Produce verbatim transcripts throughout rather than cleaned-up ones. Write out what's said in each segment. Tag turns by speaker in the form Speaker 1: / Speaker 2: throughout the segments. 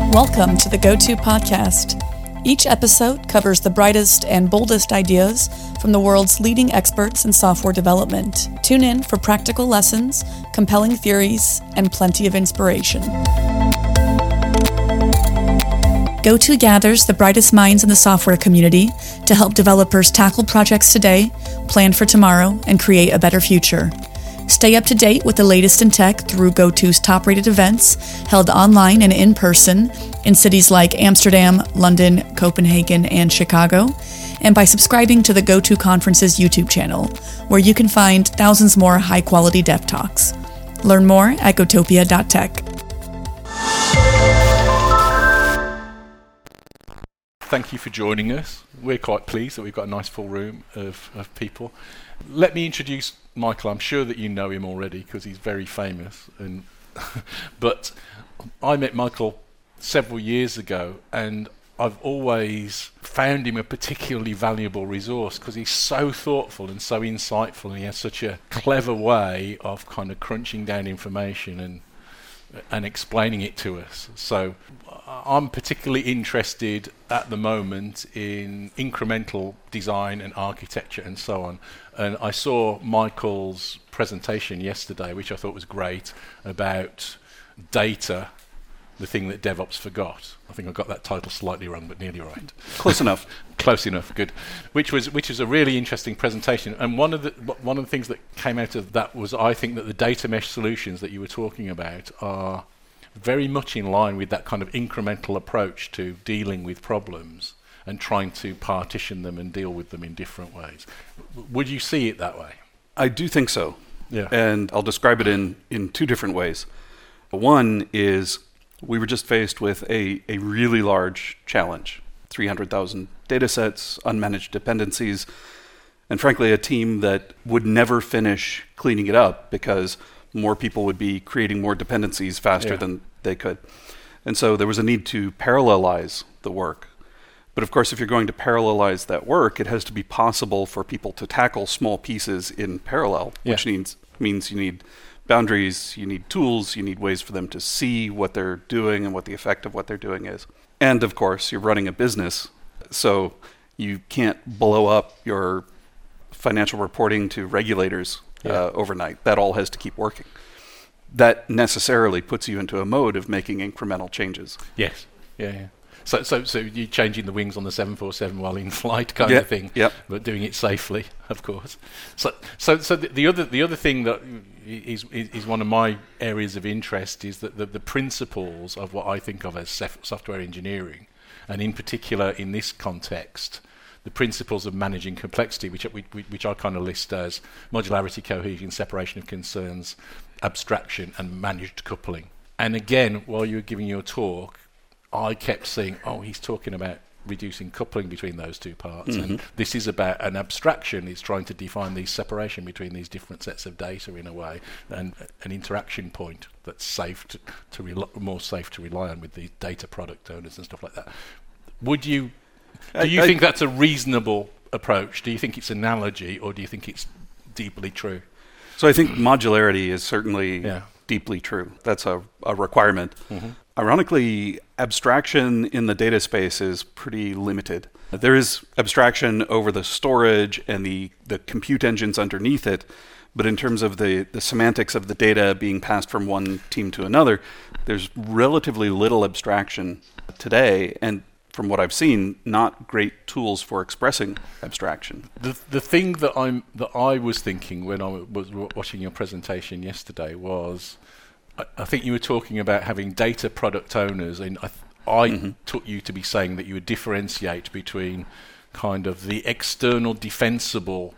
Speaker 1: Welcome to the Go-To Podcast. Each episode covers the brightest and boldest ideas from the world's leading experts in software development. Tune in for practical lessons, compelling theories, and plenty of inspiration. Go-To gathers the brightest minds in the software community to help developers tackle projects today, plan for tomorrow, and create a better future. Stay up to date with the latest in tech through Go-To's top-rated events held online and in person in cities like Amsterdam, London, Copenhagen, and Chicago, and by subscribing to the Go-To Conference's YouTube channel, where you can find thousands more high-quality dev talks. Learn more at gotopia dot tech.
Speaker 2: Thank you for joining us. We're quite pleased that we've got a nice full room of, of people. Let me introduce Michael. I'm sure that you know him already because he's very famous. And but I met Michael several years ago, and I've always found him a particularly valuable resource because he's so thoughtful and so insightful, and he has such a clever way of kind of crunching down information and and explaining it to us. So I'm particularly interested at the moment in incremental design and architecture and so on. And I saw Michael's presentation yesterday, which I thought was great, about data, the thing that DevOps forgot. I think I got that title slightly wrong, but nearly right.
Speaker 3: Close enough.
Speaker 2: Close enough, good. Which was which is a really interesting presentation. And one of the one of the things that came out of that was, I think that the data mesh solutions that you were talking about are very much in line with that kind of incremental approach to dealing with problems and trying to partition them and deal with them in different ways. W- would you see it that way?
Speaker 3: I do think so.
Speaker 2: Yeah.
Speaker 3: And I'll describe it in, in two different ways. One is we were just faced with a, a really large challenge. three hundred thousand data sets, unmanaged dependencies, and frankly a team that would never finish cleaning it up because more people would be creating more dependencies faster yeah. than they could. And so there was a need to parallelize the work. But of course, if you're going to parallelize that work, it has to be possible for people to tackle small pieces in parallel, yeah. which means, means you need boundaries, you need tools, you need ways for them to see what they're doing and what the effect of what they're doing is. And of course, you're running a business, so you can't blow up your financial reporting to regulators yeah. uh, overnight. That all has to keep working. That necessarily puts you into a mode of making incremental changes.
Speaker 2: Yes. Yeah, yeah. So, so, so you're changing the wings on the seven forty-seven while in flight, kind
Speaker 3: yep.
Speaker 2: of thing,
Speaker 3: yep.
Speaker 2: but doing it safely, of course. So, so, so the, the other, the other thing that is, is is one of my areas of interest is that the, the principles of what I think of as sef- software engineering, and in particular in this context, the principles of managing complexity, which we, which I kind of list as modularity, cohesion, separation of concerns, abstraction, and managed coupling. And again, while you were giving your talk, I kept saying, oh, he's talking about reducing coupling between those two parts. Mm-hmm. And this is about an abstraction. It's trying to define the separation between these different sets of data in a way, and an interaction point that's safe to, to rel- more safe to rely on with the data product owners and stuff like that. Would you, do you I, think I, that's a reasonable approach? Do you think it's analogy, or do you think it's deeply true?
Speaker 3: So I think modularity is certainly
Speaker 2: yeah.
Speaker 3: deeply true. That's a, a requirement.
Speaker 2: Mm-hmm.
Speaker 3: Ironically, abstraction in the data space is pretty limited. There is abstraction over the storage and the, the compute engines underneath it, but in terms of the, the semantics of the data being passed from one team to another, there's relatively little abstraction today, and from what I've seen, not great tools for expressing abstraction.
Speaker 2: The the thing that I'm that I was thinking when I was watching your presentation yesterday was, I think you were talking about having data product owners, and I, th- I mm-hmm. took you to be saying that you would differentiate between kind of the external defensible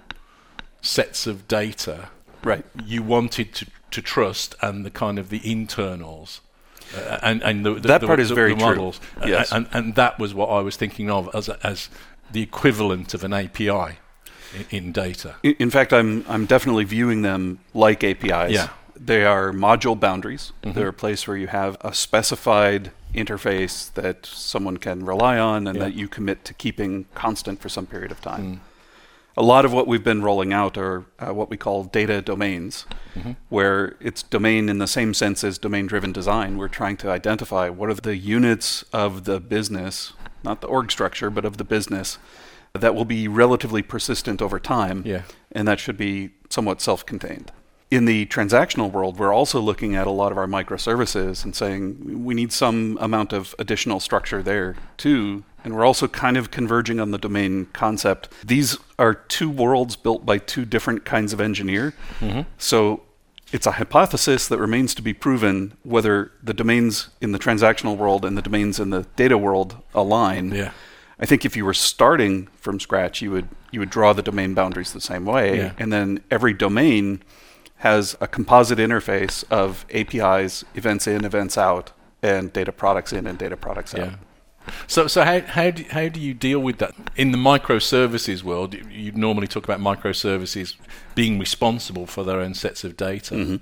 Speaker 2: sets of data
Speaker 3: right.
Speaker 2: you wanted to, to trust, and the kind of the internals. Uh, and and the, the,
Speaker 3: that
Speaker 2: the,
Speaker 3: part
Speaker 2: the,
Speaker 3: is
Speaker 2: the,
Speaker 3: very
Speaker 2: the models.
Speaker 3: true. Yes.
Speaker 2: And, and, and that was what I was thinking of as as the equivalent of an A P I in, in data.
Speaker 3: In, in fact, I'm I'm definitely viewing them like A P Is.
Speaker 2: Yeah.
Speaker 3: They are module boundaries.
Speaker 2: Mm-hmm.
Speaker 3: They're a place where you have a specified interface that someone can rely on and
Speaker 2: yeah.
Speaker 3: that you commit to keeping constant for some period of time. A lot of what we've been rolling out are uh, what we call data domains, mm-hmm. where it's domain in the same sense as domain-driven design. We're trying to identify what are the units of the business, not the org structure, but of the business, that will be relatively persistent over time,
Speaker 2: yeah.
Speaker 3: and that should be somewhat self-contained. In the transactional world, we're also looking at a lot of our microservices and saying we need some amount of additional structure there too. And we're also kind of converging on the domain concept. These are two worlds built by two different kinds of engineer. Mm-hmm. So it's a hypothesis that remains to be proven whether the domains in the transactional world and the domains in the data world align.
Speaker 2: Yeah.
Speaker 3: I think if you were starting from scratch, you would you would draw the domain boundaries the same way.
Speaker 2: Yeah.
Speaker 3: And then every domain has a composite interface of A P Is, events in, events out, and data products in and data products out.
Speaker 2: Yeah. So, so how how do how do you deal with that in the microservices world? You normally talk about microservices being responsible for their own sets of data.
Speaker 3: Mm-hmm.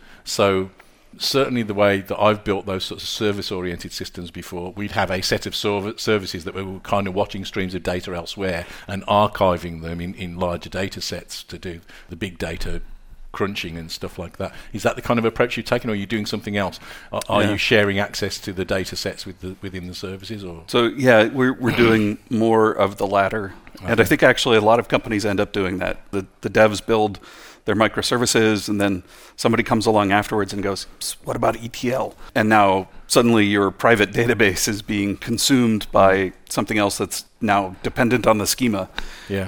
Speaker 2: So, certainly the way that I've built those sorts of service-oriented systems before, we'd have a set of serv- services that we were kind of watching streams of data elsewhere and archiving them in, in larger data sets to do the big data crunching and stuff like that. Is that the kind of approach you're taking, or are you doing something else? Are, are
Speaker 3: yeah.
Speaker 2: you sharing access to the data sets with the, within the services? Or
Speaker 3: So yeah, we're we're doing more of the latter. Okay. And I think actually a lot of companies end up doing that. The the devs build their microservices, and then somebody comes along afterwards and goes, what about E T L? And now suddenly your private database is being consumed by something else that's now dependent on the schema.
Speaker 2: Yeah.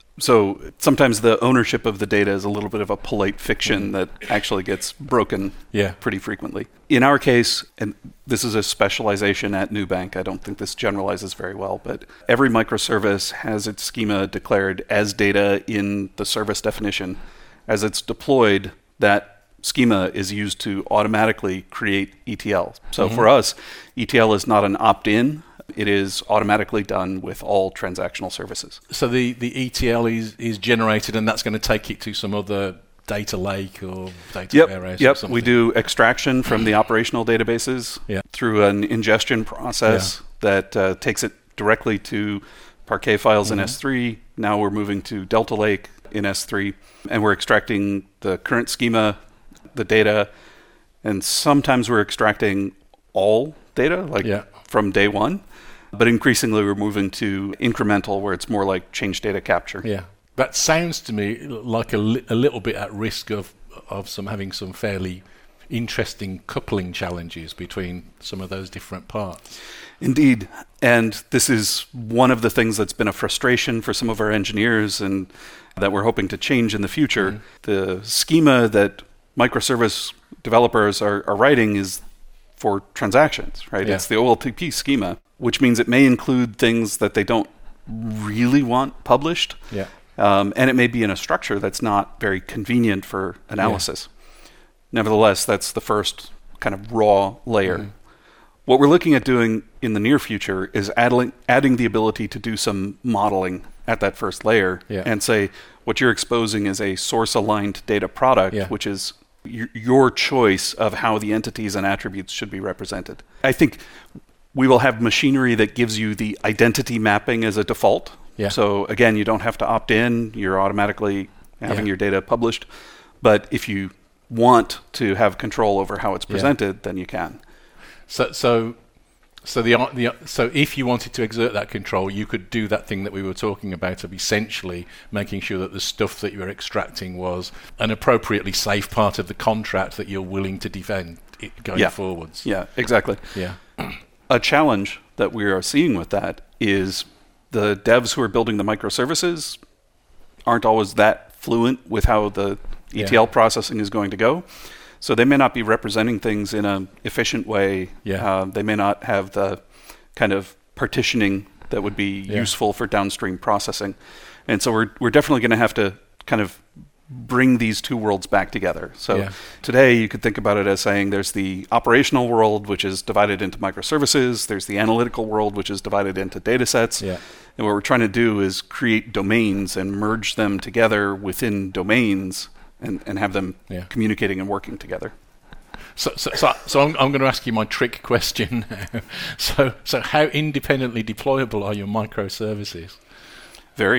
Speaker 3: So sometimes the ownership of the data is a little bit of a polite fiction that actually gets broken
Speaker 2: yeah.
Speaker 3: pretty frequently. In our case, and this is a specialization at Nubank, I don't think this generalizes very well, but every microservice has its schema declared as data in the service definition. As it's deployed, that schema is used to automatically create E T L. So mm-hmm. for us, E T L is not an opt-in. It is automatically done with all transactional services.
Speaker 2: So the, the E T L is, is generated, and that's going to take it to some other data lake or data
Speaker 3: yep,
Speaker 2: warehouse
Speaker 3: yep.
Speaker 2: or something?
Speaker 3: We do extraction from the operational databases
Speaker 2: yeah.
Speaker 3: through an ingestion process yeah. that uh, takes it directly to Parquet files mm-hmm. in S three. Now we're moving to Delta Lake in S three, and we're extracting the current schema, the data, and sometimes we're extracting all data, like
Speaker 2: yeah.
Speaker 3: from day one. But increasingly, we're moving to incremental, where it's more like change data capture.
Speaker 2: Yeah, that sounds to me like a, li- a little bit at risk of of some having some fairly interesting coupling challenges between some of those different parts.
Speaker 3: Indeed, and this is one of the things that's been a frustration for some of our engineers, and that we're hoping to change in the future. Mm-hmm. The schema that microservice developers are, are writing is for transactions, right?
Speaker 2: Yeah.
Speaker 3: It's the O L T P schema, which means it may include things that they don't really want published.
Speaker 2: Yeah.
Speaker 3: Um, and it may be in a structure that's not very convenient for analysis. Yeah. Nevertheless, that's the first kind of raw layer. Mm-hmm. What we're looking at doing in the near future is adding, adding the ability to do some modeling at that first layer
Speaker 2: yeah.
Speaker 3: and say what you're exposing is a source-aligned data product,
Speaker 2: yeah.
Speaker 3: which is y- your choice of how the entities and attributes should be represented. I think we will have machinery that gives you the identity mapping as a default.
Speaker 2: Yeah.
Speaker 3: So again, you don't have to opt in. You're automatically having
Speaker 2: yeah.
Speaker 3: your data published. But if you want to have control over how it's presented, yeah. then you can.
Speaker 2: So, so, so the the so if you wanted to exert that control, you could do that thing that we were talking about of essentially making sure that the stuff that you were extracting was an appropriately safe part of the contract that you're willing to defend it going
Speaker 3: yeah.
Speaker 2: forwards.
Speaker 3: Yeah, exactly.
Speaker 2: Yeah.
Speaker 3: A challenge that we are seeing with that is the devs who are building the microservices aren't always that fluent with how the E T L yeah. processing is going to go. So they may not be representing things in an efficient way.
Speaker 2: Yeah.
Speaker 3: Uh, they may not have the kind of partitioning that would be
Speaker 2: yeah.
Speaker 3: useful for downstream processing. And so we're we're definitely going to have to kind of bring these two worlds back together. So
Speaker 2: yeah.
Speaker 3: today you could think about it as saying there's the operational world, which is divided into microservices. There's the analytical world, which is divided into data sets.
Speaker 2: Yeah.
Speaker 3: And what we're trying to do is create domains and merge them together within domains and, and have them
Speaker 2: yeah.
Speaker 3: communicating and working together.
Speaker 2: So, so, so, so I'm, I'm going to ask you my trick question now. So, so how independently deployable are your microservices?
Speaker 3: Very.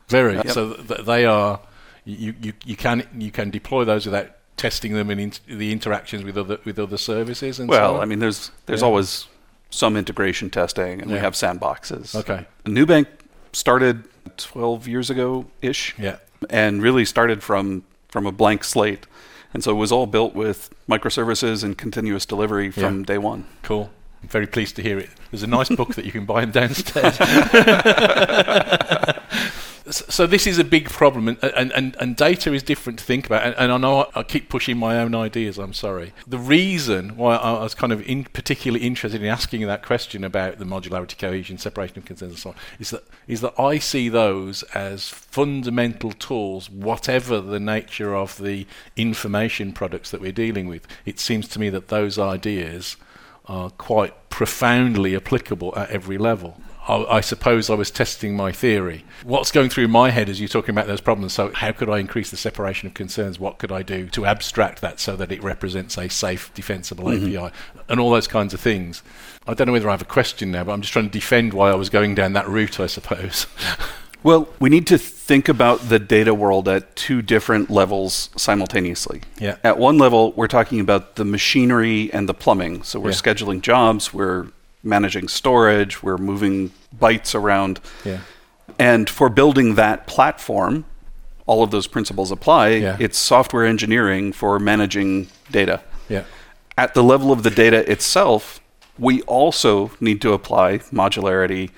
Speaker 2: Very.
Speaker 3: Yep.
Speaker 2: So th- they are. You, you you can you can deploy those without testing them in int- the interactions with other with other services and
Speaker 3: well,
Speaker 2: so on?
Speaker 3: I mean, there's there's
Speaker 2: Yeah.
Speaker 3: always some integration testing, and we
Speaker 2: Yeah.
Speaker 3: have sandboxes.
Speaker 2: Okay.
Speaker 3: Nubank started twelve years ago ish,
Speaker 2: Yeah.
Speaker 3: and really started from from a blank slate, and so it was all built with microservices and continuous delivery from
Speaker 2: Yeah.
Speaker 3: day one.
Speaker 2: Cool. I'm very pleased to hear it. There's a nice book that you can buy downstairs. So this is a big problem, and, and, and, and data is different to think about. And, and I know I keep pushing my own ideas, I'm sorry. The reason why I was kind of in particularly interested in asking that question about the modularity, cohesion, separation of concerns and so on, is that, is that I see those as fundamental tools, whatever the nature of the information products that we're dealing with. It seems to me that those ideas are quite profoundly applicable at every level. I, I suppose I was testing my theory. What's going through my head as you're talking about those problems? So how could I increase the separation of concerns? What could I do to abstract that so that it represents a safe, defensible mm-hmm. A P I? And all those kinds of things. I don't know whether I have a question now, but I'm just trying to defend why I was going down that route, I suppose.
Speaker 3: Well, we need to think about the data world at two different levels simultaneously.
Speaker 2: Yeah.
Speaker 3: At one level, we're talking about the machinery and the plumbing. So we're
Speaker 2: Yeah.
Speaker 3: scheduling jobs, we're managing storage, we're moving bytes around.
Speaker 2: Yeah.
Speaker 3: And for building that platform, all of those principles apply.
Speaker 2: Yeah.
Speaker 3: It's software engineering for managing data.
Speaker 2: Yeah.
Speaker 3: At the level of the data itself, we also need to apply modularity.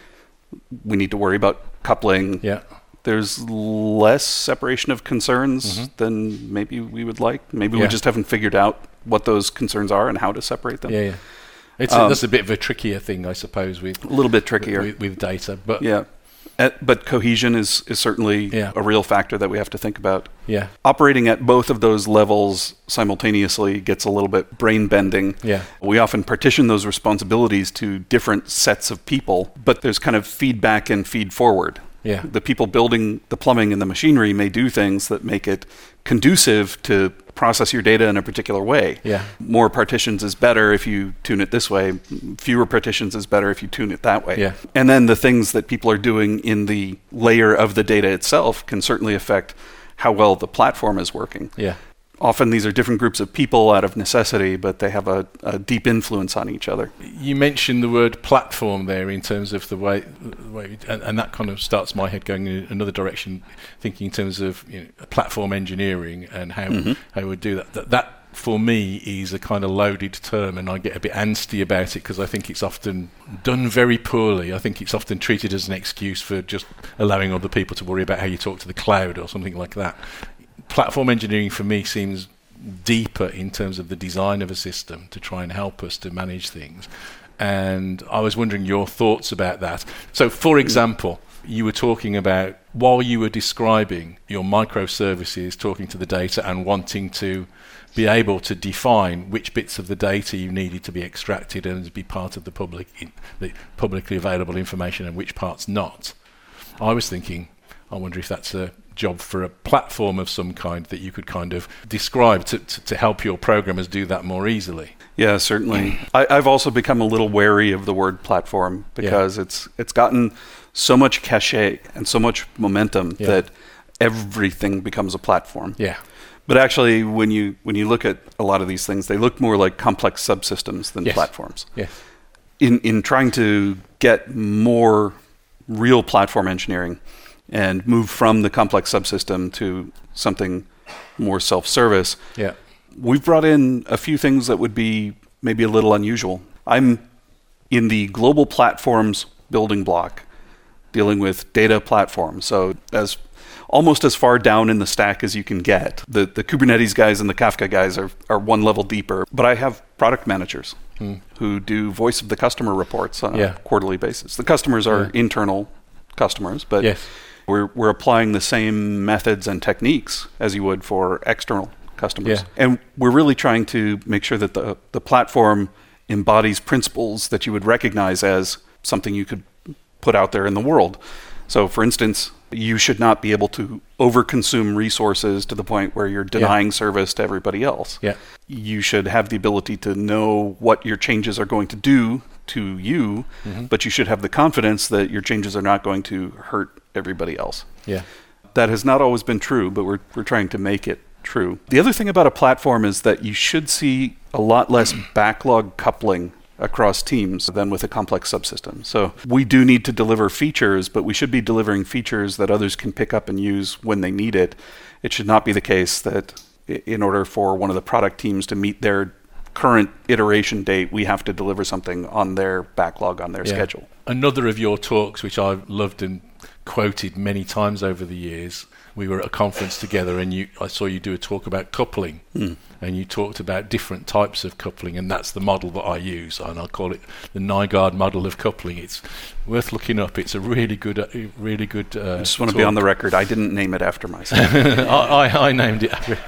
Speaker 3: We need to worry about coupling.
Speaker 2: Yeah.
Speaker 3: There's less separation of concerns
Speaker 2: Mm-hmm.
Speaker 3: than maybe we would like. Maybe
Speaker 2: Yeah.
Speaker 3: we just haven't figured out what those concerns are and how to separate them.
Speaker 2: Yeah, yeah. It's
Speaker 3: Um,
Speaker 2: a, that's a bit of a trickier thing, I suppose, with
Speaker 3: A little bit trickier.
Speaker 2: with, with data. But
Speaker 3: Yeah. Uh, but cohesion is, is certainly
Speaker 2: Yeah.
Speaker 3: a real factor that we have to think about.
Speaker 2: yeah,
Speaker 3: Operating at both of those levels simultaneously gets a little bit brain bending.
Speaker 2: Yeah.
Speaker 3: We often partition those responsibilities to different sets of people, but there's kind of feedback and feed forward.
Speaker 2: Yeah.
Speaker 3: The people building the plumbing and the machinery may do things that make it conducive to process your data in a particular way.
Speaker 2: Yeah.
Speaker 3: More partitions is better if you tune it this way. Fewer partitions is better if you tune it that way.
Speaker 2: Yeah.
Speaker 3: And then the things that people are doing in the layer of the data itself can certainly affect how well the platform is working.
Speaker 2: Yeah.
Speaker 3: Often these are different groups of people out of necessity, but they have a, a deep influence on each other.
Speaker 2: You mentioned the word platform there in terms of the way, the way and, and that kind of starts my head going in another direction, thinking in terms of you know, platform engineering and how
Speaker 3: Mm-hmm.
Speaker 2: how we would do that. That, that for me is a kind of loaded term, and I get a bit antsy about it because I think it's often done very poorly. I think it's often treated as an excuse for just allowing other people to worry about how you talk to the cloud or something like that. Platform engineering for me seems deeper in terms of the design of a system to try and help us to manage things. And I was wondering your thoughts about that. So, for example, you were talking about, while you were describing your microservices, talking to the data and wanting to be able to define which bits of the data you needed to be extracted and be part of the public, the publicly available information and which parts not. I was thinking, I wonder if that's a job for a platform of some kind that you could kind of describe to, to, to help your programmers do that more easily.
Speaker 3: Yeah, certainly. I, I've also become a little wary of the word platform because yeah. it's it's gotten so much cachet and so much momentum yeah. that everything becomes a platform.
Speaker 2: Yeah.
Speaker 3: But actually, when you when you look at a lot of these things, they look more like complex subsystems than
Speaker 2: yes.
Speaker 3: platforms.
Speaker 2: Yes.
Speaker 3: In in trying to get more real platform engineering and move from the complex subsystem to something more self-service,
Speaker 2: yeah.
Speaker 3: we've brought in a few things that would be maybe a little unusual. I'm in the global platforms building block, dealing with data platforms. So as almost as far down in the stack as you can get. The the Kubernetes guys and the Kafka guys are, are one level deeper. But I have product managers hmm. who do voice of the customer reports on
Speaker 2: yeah.
Speaker 3: a quarterly basis. The customers are
Speaker 2: yeah.
Speaker 3: internal customers, but
Speaker 2: yes.
Speaker 3: we're we're applying the same methods and techniques as you would for external customers.
Speaker 2: Yeah.
Speaker 3: And we're really trying to make sure that the, the platform embodies principles that you would recognize as something you could put out there in the world. So, for instance, you should not be able to overconsume resources to the point where you're denying yeah. service to everybody else.
Speaker 2: Yeah.
Speaker 3: You should have the ability to know what your changes are going to do to you, mm-hmm. but you should have the confidence that your changes are not going to hurt everybody else.
Speaker 2: Yeah.
Speaker 3: That has not always been true, but we're we're trying to make it true. The other thing about a platform is that you should see a lot less backlog coupling across teams than with a complex subsystem. So we do need to deliver features, but we should be delivering features that others can pick up and use when they need it. It should not be the case that in order for one of the product teams to meet their current iteration date, we have to deliver something on their backlog, on their yeah. schedule.
Speaker 2: Another of your talks, which I've loved and quoted many times over the years, we were at a conference together and you, I saw you do a talk about coupling. Mm. And you talked about different types of coupling, and that's the model that I use, and I call it the Nygaard model of coupling. It's worth looking up. It's a really good, uh, really good. Uh,
Speaker 3: I just want to be on the record. I didn't name it after myself.
Speaker 2: I, I, I named it after.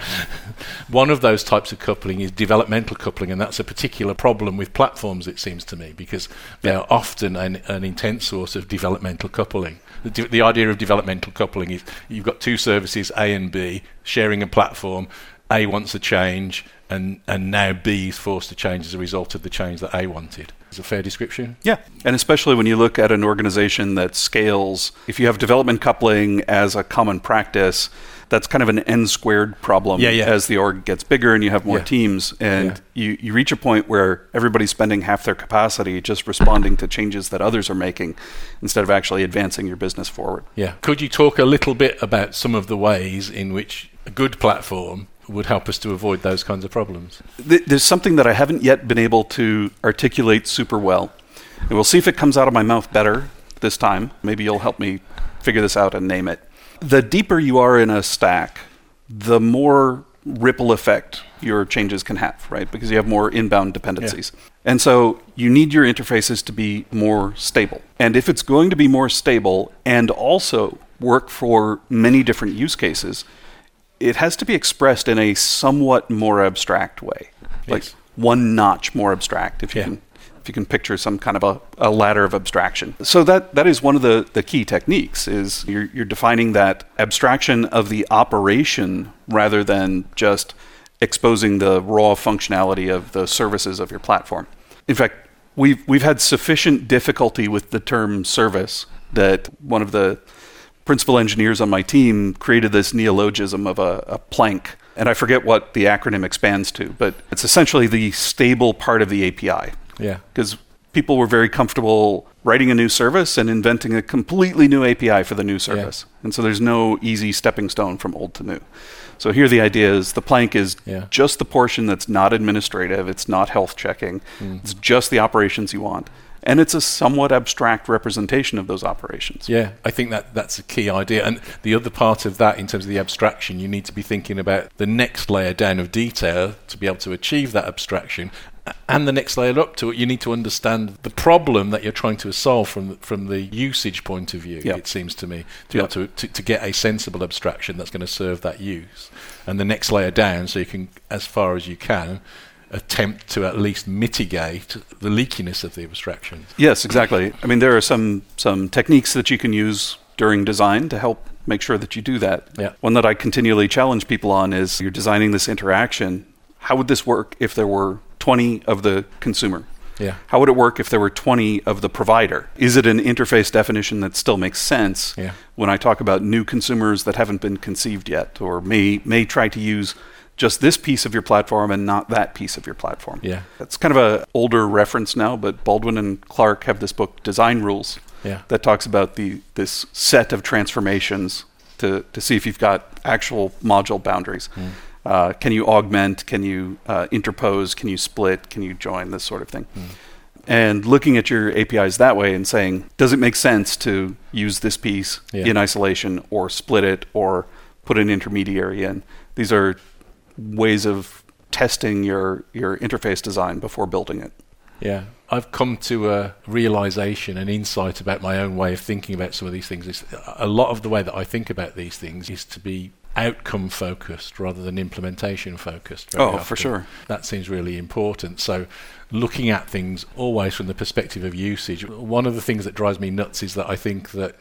Speaker 2: One of those types of coupling is developmental coupling, and that's a particular problem with platforms, it seems to me, because they are often an, an intense source of developmental coupling. The, de- the idea of developmental coupling is you've got two services, A and B, sharing a platform. A wants a change, and, and now B is forced to change as a result of the change that A wanted. Is it a fair description?
Speaker 3: Yeah, and especially when you look at an organization that scales, if you have development coupling as a common practice, that's kind of an n squared problem
Speaker 2: yeah, yeah.
Speaker 3: as the org gets bigger and you have more
Speaker 2: yeah.
Speaker 3: teams. And
Speaker 2: yeah.
Speaker 3: you, you reach a point where everybody's spending half their capacity just responding to changes that others are making instead of actually advancing your business forward.
Speaker 2: Yeah. Could you talk a little bit about some of the ways in which a good platform would help us to avoid those kinds of problems?
Speaker 3: There's something that I haven't yet been able to articulate super well. And we'll see if it comes out of my mouth better this time. Maybe you'll help me figure this out and name it. The deeper you are in a stack, the more ripple effect your changes can have, right? Because you have more inbound dependencies. Yeah. And so you need your interfaces to be more stable. And if it's going to be more stable and also work for many different use cases, it has to be expressed in a somewhat more abstract way, yes. like one notch more abstract, if you
Speaker 2: yeah.
Speaker 3: can, if you can picture some kind of a, a ladder of abstraction. So that that is one of the, the key techniques. Is you're you're defining that abstraction of the operation rather than just exposing the raw functionality of the services of your platform. In fact, we've we've had sufficient difficulty with the term service that one of the principal engineers on my team created this neologism of a, a plank. And I forget what the acronym expands to, but it's essentially the stable part of the A P I.
Speaker 2: Yeah.
Speaker 3: Because people were very comfortable writing a new service and inventing a completely new A P I for the new service. Yeah. And so there's no easy stepping stone from old to new. So here the idea is the plank is yeah. just the portion that's not administrative, it's not health checking, mm. it's just the operations you want. And it's a somewhat abstract representation of those operations.
Speaker 2: Yeah, I think that that's a key idea. And the other part of that, in terms of the abstraction, you need to be thinking about the next layer down of detail to be able to achieve that abstraction. And the next layer up to it, you need to understand the problem that you're trying to solve from from the usage point of view, yep. it seems to me, to, yep. be able to, to, to get a sensible abstraction that's going to serve that use. And the next layer down, so you can, as far as you can, attempt to at least mitigate the leakiness of the abstraction.
Speaker 3: Yes, exactly. I mean, there are some some techniques that you can use during design to help make sure that you do that.
Speaker 2: Yeah.
Speaker 3: One that I continually challenge people on is you're designing this interaction. How would this work if there were twenty of the consumer?
Speaker 2: Yeah.
Speaker 3: How would it work if there were twenty of the provider? Is it an interface definition that still makes sense
Speaker 2: yeah.
Speaker 3: when I talk about new consumers that haven't been conceived yet or may may try to use just this piece of your platform and not that piece of your platform?
Speaker 2: Yeah.
Speaker 3: That's kind of an older reference now, but Baldwin and Clark have this book, Design Rules,
Speaker 2: yeah.
Speaker 3: that talks about the this set of transformations to, to see if you've got actual module boundaries. Mm. Uh, can you augment? Can you uh, interpose? Can you split? Can you join? This sort of thing. Mm. And looking at your A P Is that way and saying, does it make sense to use this piece yeah. in isolation or split it or put an intermediary in? These are ways of testing your, your interface design before building it.
Speaker 2: Yeah. I've come to a realization, an insight about my own way of thinking about some of these things. It's, a lot of the way that I think about these things is to be outcome focused rather than implementation focused.
Speaker 3: Oh,
Speaker 2: often.
Speaker 3: for sure.
Speaker 2: That seems really important. So looking at things always from the perspective of usage. One of the things that drives me nuts is that I think that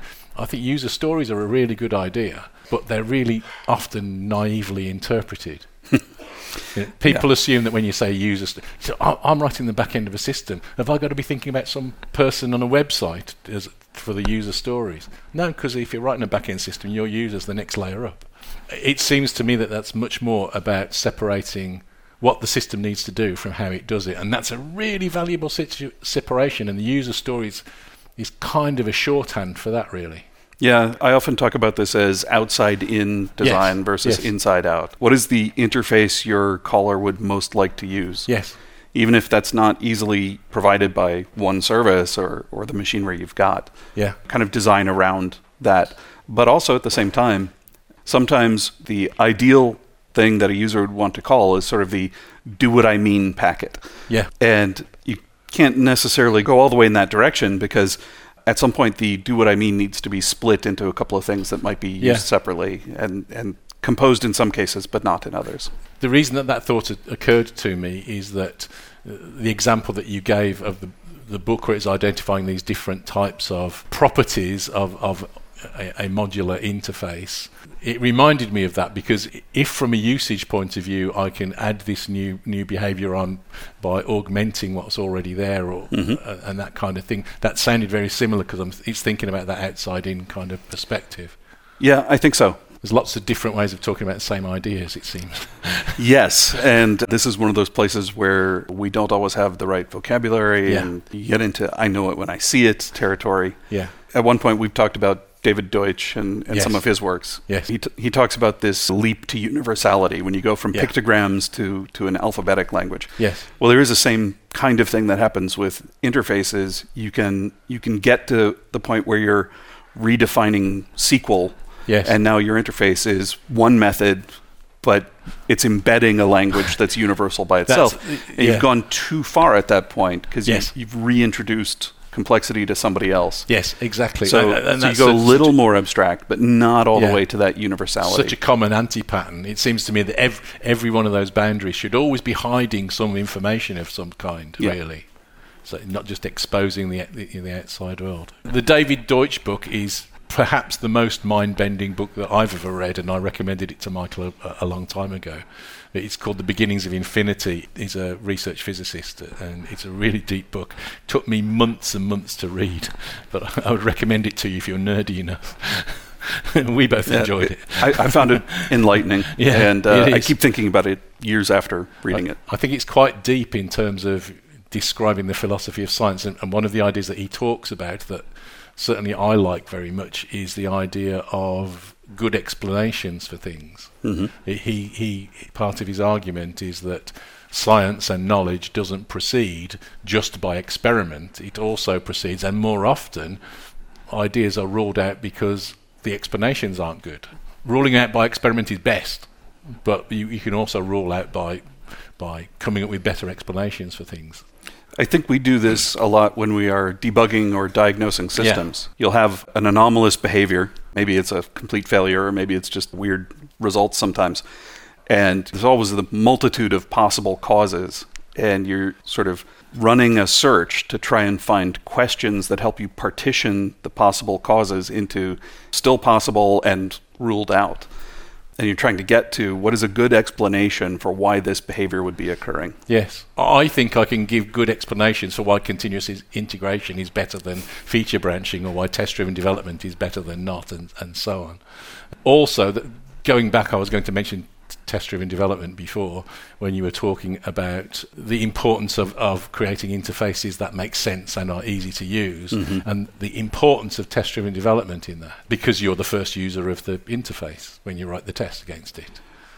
Speaker 2: I think user stories are a really good idea, but they're really often naively interpreted. You know, people yeah. assume that when you say user, st- so I'm writing the back end of a system. Have I got to be thinking about some person on a website as for the user stories? No, because if you're writing a back-end system, your user's the next layer up. It seems to me that that's much more about separating what the system needs to do from how it does it, and that's a really valuable situ- separation, and the user stories is kind of a shorthand for that, really.
Speaker 3: Yeah, I often talk about this as outside-in design
Speaker 2: Yes,
Speaker 3: versus
Speaker 2: yes.
Speaker 3: inside-out. What is the interface your caller would most like to use?
Speaker 2: Yes.
Speaker 3: Even if that's not easily provided by one service or, or the machinery you've got.
Speaker 2: Yeah.
Speaker 3: Kind of design around that. But also at the same time, sometimes the ideal thing that a user would want to call is sort of the do what I mean packet.
Speaker 2: Yeah.
Speaker 3: And you can't necessarily go all the way in that direction because at some point the do what I mean needs to be split into a couple of things that might be used
Speaker 2: Yeah.
Speaker 3: separately and, and composed in some cases but not in others.
Speaker 2: The reason that that thought occurred to me is that uh, the example that you gave of the, the book where it's identifying these different types of properties of, of a, a modular interface, it reminded me of that, because if from a usage point of view I can add this new new behavior on by augmenting what's already there or
Speaker 3: Mm-hmm.
Speaker 2: uh, and that kind of thing, that sounded very similar because I'm it's thinking about that outside in kind of perspective.
Speaker 3: Yeah, I think so.
Speaker 2: There's lots of different ways of talking about the same ideas, it seems.
Speaker 3: Yes, and this is one of those places where we don't always have the right vocabulary,
Speaker 2: Yeah.
Speaker 3: and you get into I know it when I see it territory.
Speaker 2: Yeah.
Speaker 3: At one point, we've talked about David Deutsch and, and
Speaker 2: Yes.
Speaker 3: some of his works.
Speaker 2: Yes.
Speaker 3: He, t- he talks about this leap to universality when you go from
Speaker 2: Yeah.
Speaker 3: pictograms to, to an alphabetic language.
Speaker 2: Yes.
Speaker 3: Well, there is the same kind of thing that happens with interfaces. You can you can get to the point where you're redefining S Q L.
Speaker 2: Yes.
Speaker 3: And now your interface is one method, but it's embedding a language that's universal by itself.
Speaker 2: That's-
Speaker 3: and
Speaker 2: yeah.
Speaker 3: you've gone too far at that point because
Speaker 2: Yes.
Speaker 3: you've, you've reintroduced complexity to somebody else.
Speaker 2: Yes, exactly.
Speaker 3: So,
Speaker 2: And- and
Speaker 3: so you
Speaker 2: that's
Speaker 3: go a
Speaker 2: such-
Speaker 3: little
Speaker 2: such
Speaker 3: more abstract, but not all
Speaker 2: Yeah.
Speaker 3: the way to that universality.
Speaker 2: Such a common anti-pattern. It seems to me that ev- every one of those boundaries should always be hiding some information of some kind,
Speaker 3: Yeah.
Speaker 2: really. So not just exposing the, the the outside world. The David Deutsch book is perhaps the most mind-bending book that I've ever read, and I recommended it to Michael a, a long time ago. It's called The Beginnings of Infinity. He's a research physicist, and it's a really deep book. Took me months and months to read, but I would recommend it to you if you're nerdy enough. We both
Speaker 3: Yeah,
Speaker 2: enjoyed it.
Speaker 3: I, I found it enlightening,
Speaker 2: Yeah,
Speaker 3: and uh,
Speaker 2: it
Speaker 3: I
Speaker 2: is.
Speaker 3: keep thinking about it years after reading
Speaker 2: I,
Speaker 3: it.
Speaker 2: I think it's quite deep in terms of describing the philosophy of science, and, and one of the ideas that he talks about that certainly I like very much is the idea of good explanations for things.
Speaker 3: Mm-hmm.
Speaker 2: He, he, part of his argument is that science and knowledge doesn't proceed just by experiment. It also proceeds, and more often, ideas are ruled out because the explanations aren't good. Ruling out by experiment is best, but you, you can also rule out by by coming up with better explanations for things.
Speaker 3: I think we do this a lot when we are debugging or diagnosing systems. You'll have an anomalous behavior. Maybe it's a complete failure, or maybe it's just weird results sometimes. And there's always the multitude of possible causes. And you're sort of running a search to try and find questions that help you partition the possible causes into still possible and ruled out. And you're trying to get to what is a good explanation for why this behavior would be occurring.
Speaker 2: Yes. I think I can give good explanations for why continuous is- integration is better than feature branching, or why test-driven development is better than not, and, and so on. Also, that going back, I was going to mention t- test-driven development before, when you were talking about the importance of, of creating interfaces that make sense and are easy to use,
Speaker 3: Mm-hmm.
Speaker 2: and the importance of test-driven development in that, because you're the first user of the interface when you write the test against it.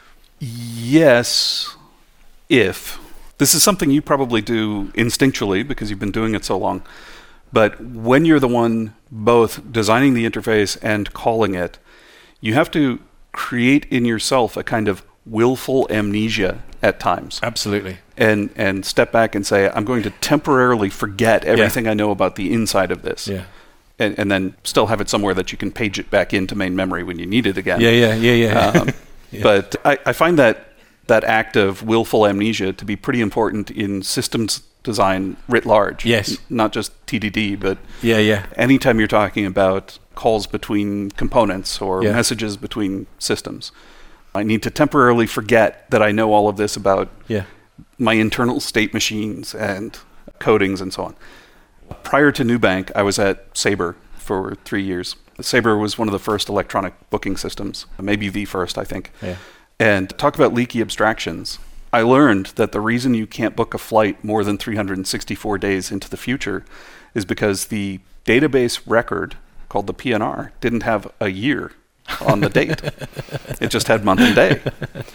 Speaker 3: Yes, if. This is something you probably do instinctually because you've been doing it so long. But when you're the one both designing the interface and calling it, you have to create in yourself a kind of willful amnesia at times.
Speaker 2: Absolutely.
Speaker 3: And and step back and say, I'm going to temporarily forget everything I know about the inside of this.
Speaker 2: Yeah.
Speaker 3: And, and then still have it somewhere that you can page it back into main memory when you need it again.
Speaker 2: Yeah, yeah, yeah, yeah.
Speaker 3: Um,
Speaker 2: Yeah.
Speaker 3: But I, I find that that act of willful amnesia to be pretty important in systems design writ large.
Speaker 2: Yes.
Speaker 3: N- not just T D D, but
Speaker 2: Yeah, yeah.
Speaker 3: anytime you're talking about calls between components or
Speaker 2: Yeah.
Speaker 3: messages between systems, I need to temporarily forget that I know all of this about
Speaker 2: Yeah.
Speaker 3: my internal state machines and codings and so on. Prior to Nubank, I was at Sabre for three years. Sabre was one of the first electronic booking systems, maybe the first, I think.
Speaker 2: Yeah.
Speaker 3: And talk about leaky abstractions. I learned that the reason you can't book a flight more than three hundred sixty-four days into the future is because the database record, called the P N R, didn't have a year on the date. It just had month and day.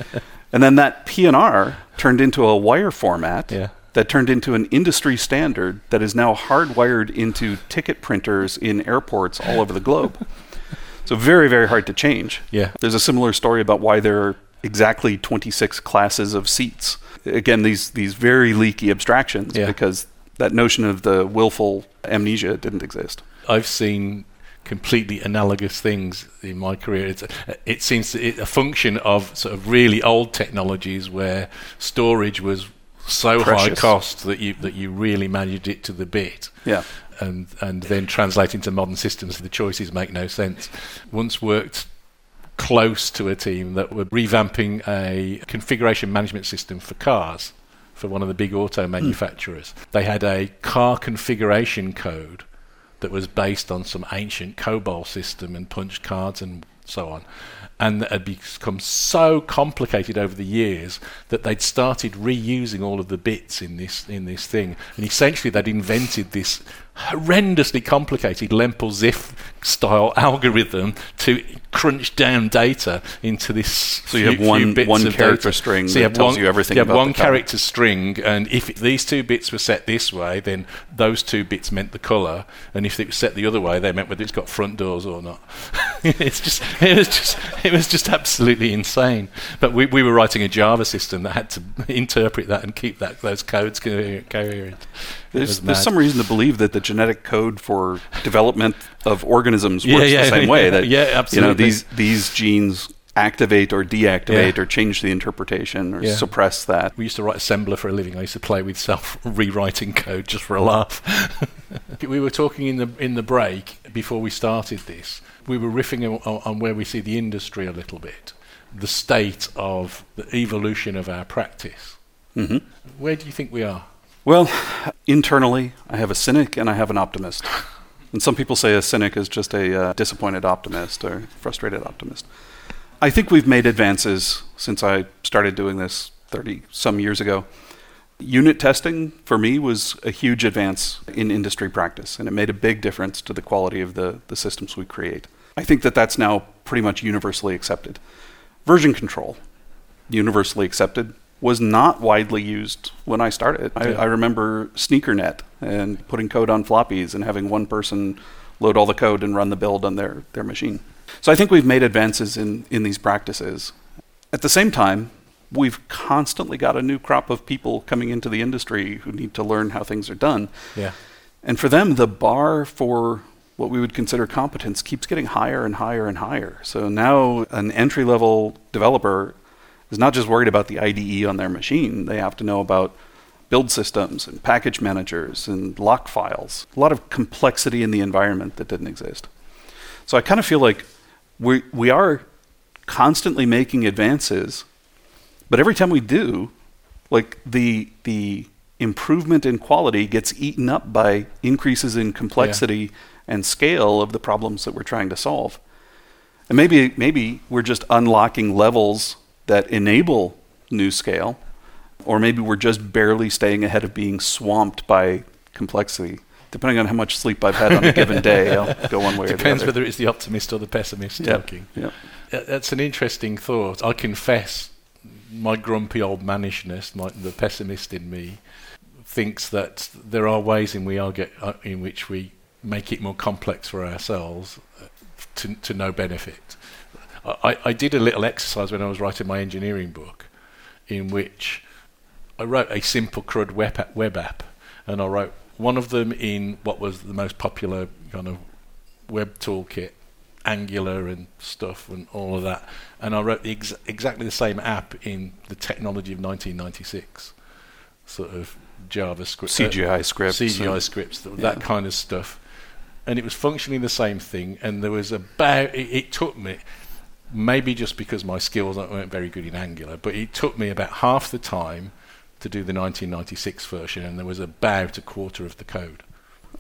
Speaker 3: And then that P N R turned into a wire format
Speaker 2: Yeah.
Speaker 3: that turned into an industry standard that is now hardwired into ticket printers in airports all over the globe. So very, very hard to change.
Speaker 2: Yeah.
Speaker 3: There's a similar story about why there are exactly twenty-six classes of seats. Again, these these very leaky abstractions,
Speaker 2: Yeah.
Speaker 3: because that notion of the willful amnesia didn't exist.
Speaker 2: I've seen completely analogous things in my career. It's, it seems to, it, a function of sort of really old technologies where storage was so
Speaker 3: Precious.
Speaker 2: high cost that you that you really managed it to the bit.
Speaker 3: Yeah.
Speaker 2: And and then translate into modern systems, the choices make no sense. Once worked close to a team that were revamping a configuration management system for cars for one of the big auto manufacturers. Mm. They had a car configuration code that was based on some ancient COBOL system and punch cards and so on. And that had become so complicated over the years that they'd started reusing all of the bits in this in this thing. And essentially they'd invented this horrendously complicated Lempel-Ziff style algorithm to crunch down data into this.
Speaker 3: So you have one one character string that tells you everything about the car.
Speaker 2: You have one character string, and if these two bits were set this way, then those two bits meant the colour, and if it was set the other way, they meant whether it's got front doors or not. It's just it was just it was just absolutely insane. But we we were writing a Java system that had to interpret that and keep that those codes coherent.
Speaker 3: There's, there's some reason to believe that the genetic code for development of organisms works
Speaker 2: yeah, yeah,
Speaker 3: the same
Speaker 2: yeah,
Speaker 3: way. That
Speaker 2: yeah, absolutely.
Speaker 3: You know, these these genes activate or deactivate
Speaker 2: Yeah.
Speaker 3: or change the interpretation or
Speaker 2: Yeah.
Speaker 3: suppress that.
Speaker 2: We used to write assembler for a living. I used to play with self-rewriting code just for a laugh. We were talking in the in the break before we started this. We were riffing on, on where we see the industry a little bit, the state of the evolution of our practice.
Speaker 3: Mm-hmm.
Speaker 2: Where do you think we are?
Speaker 3: Well, internally, I have a cynic and I have an optimist. And some people say a cynic is just a uh, disappointed optimist or frustrated optimist. I think we've made advances since I started doing this thirty-some years ago. Unit testing, for me, was a huge advance in industry practice, and it made a big difference to the quality of the, the systems we create. I think that that's now pretty much universally accepted. Version control, universally accepted, was not widely used when I started. I,
Speaker 2: Yeah.
Speaker 3: I remember SneakerNet and putting code on floppies and having one person load all the code and run the build on their, their machine. So I think we've made advances in, in these practices. At the same time, we've constantly got a new crop of people coming into the industry who need to learn how things are done.
Speaker 2: Yeah.
Speaker 3: And for them, the bar for what we would consider competence keeps getting higher and higher and higher. So now an entry-level developer is not just worried about the I D E on their machine. They have to know about build systems and package managers and lock files. A lot of complexity in the environment that didn't exist. So I kind of feel like we we are constantly making advances, but every time we do, like the the improvement in quality gets eaten up by increases in complexity yeah. and scale of the problems that we're trying to solve. And maybe maybe we're just unlocking levels that enable new scale, or maybe we're just barely staying ahead of being swamped by complexity. Depending on how much sleep I've had on a given day, I'll go one way or the other.
Speaker 2: Depends whether it's the optimist or the pessimist
Speaker 3: yep.
Speaker 2: talking.
Speaker 3: Yep.
Speaker 2: That's an interesting thought. I confess my grumpy old mannishness, like the pessimist in me, thinks that there are ways in, we are get, uh, in which we make it more complex for ourselves uh, to, to no benefit. I, I did a little exercise when I was writing my engineering book in which I wrote a simple CRUD web app, web app and I wrote one of them in what was the most popular kind of web toolkit, Angular and stuff and all of that. And I wrote the ex- exactly the same app in the technology of nineteen ninety-six, sort of JavaScript.
Speaker 3: C G I uh, scripts.
Speaker 2: C G I scripts, that, yeah. that kind of stuff. And it was functioning the same thing. And there was about, it, it took me, maybe just because my skills weren't very good in Angular, but it took me about half the time to do the nineteen ninety-six version, and there was about a quarter of the code.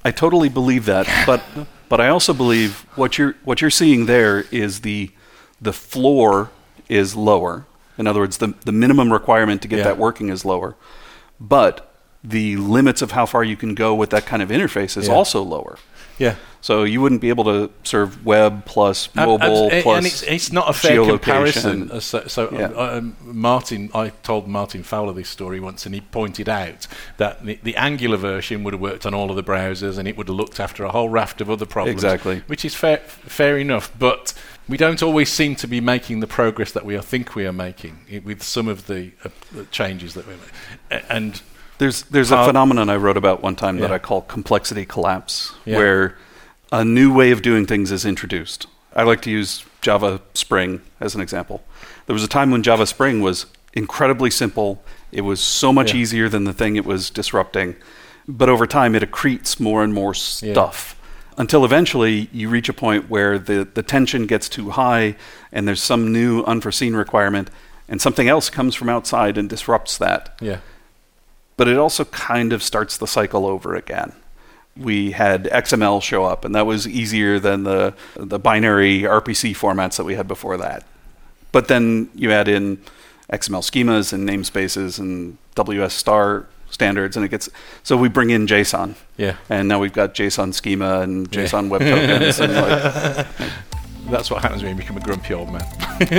Speaker 3: I totally believe that, but but I also believe what you're what you're seeing there is the the floor is lower. In other words, the the minimum requirement to get
Speaker 2: Yeah.
Speaker 3: that working is lower, but the limits of how far you can go with that kind of interface is
Speaker 2: Yeah.
Speaker 3: also lower.
Speaker 2: Yeah.
Speaker 3: So you wouldn't be able to serve web plus
Speaker 2: Ab-
Speaker 3: mobile
Speaker 2: abs-
Speaker 3: plus
Speaker 2: and it's, it's not a fair
Speaker 3: geolocation.
Speaker 2: comparison. Uh, So, so
Speaker 3: Yeah.
Speaker 2: uh, um, Martin, I told Martin Fowler this story once, and he pointed out that the, the Angular version would have worked on all of the browsers, and it would have looked after a whole raft of other problems.
Speaker 3: Exactly.
Speaker 2: Which is fair, fair enough, but we don't always seem to be making the progress that we are, think we are making i- with some of the uh, the changes that we're making. And
Speaker 3: There's there's a
Speaker 2: Uh,
Speaker 3: phenomenon I wrote about one time that
Speaker 2: yeah.
Speaker 3: I call complexity collapse,
Speaker 2: Yeah.
Speaker 3: where a new way of doing things is introduced. I like to use Java Spring as an example. There was a time when Java Spring was incredibly simple. It was so much
Speaker 2: Yeah.
Speaker 3: easier than the thing it was disrupting. But over time, it accretes more and more stuff. Until eventually you reach a point where the, the tension gets too high and there's some new unforeseen requirement and something else comes from outside and disrupts that.
Speaker 2: yeah,
Speaker 3: But it also kind of starts the cycle over again. We had X M L show up, and that was easier than the the binary R P C formats that we had before that. But then you add in X M L schemas and namespaces and W S star standards, and it gets so we bring in JSON.
Speaker 2: yeah.
Speaker 3: And now we've got JSON schema and
Speaker 2: Yeah.
Speaker 3: JSON web tokens. And like,
Speaker 2: That's what happens when you become a grumpy old man.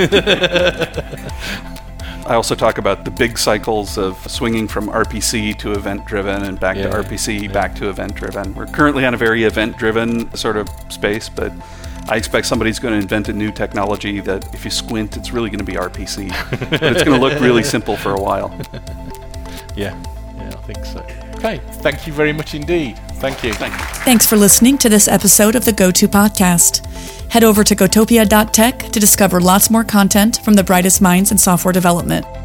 Speaker 3: I also talk about the big cycles of swinging from R P C to event-driven and back
Speaker 2: Yeah,
Speaker 3: to R P C,
Speaker 2: yeah.
Speaker 3: back to event-driven. We're currently on a very event-driven sort of space, but I expect somebody's going to invent a new technology that if you squint, it's really going to be R P C. But it's going to look really simple for a while.
Speaker 2: Yeah, yeah, I think so. Okay, thank you very much indeed. Thank you.
Speaker 3: Thank you.
Speaker 1: Thanks for listening to this episode of the GoTo Podcast. Head over to gotopia dot tech to discover lots more content from the brightest minds in software development.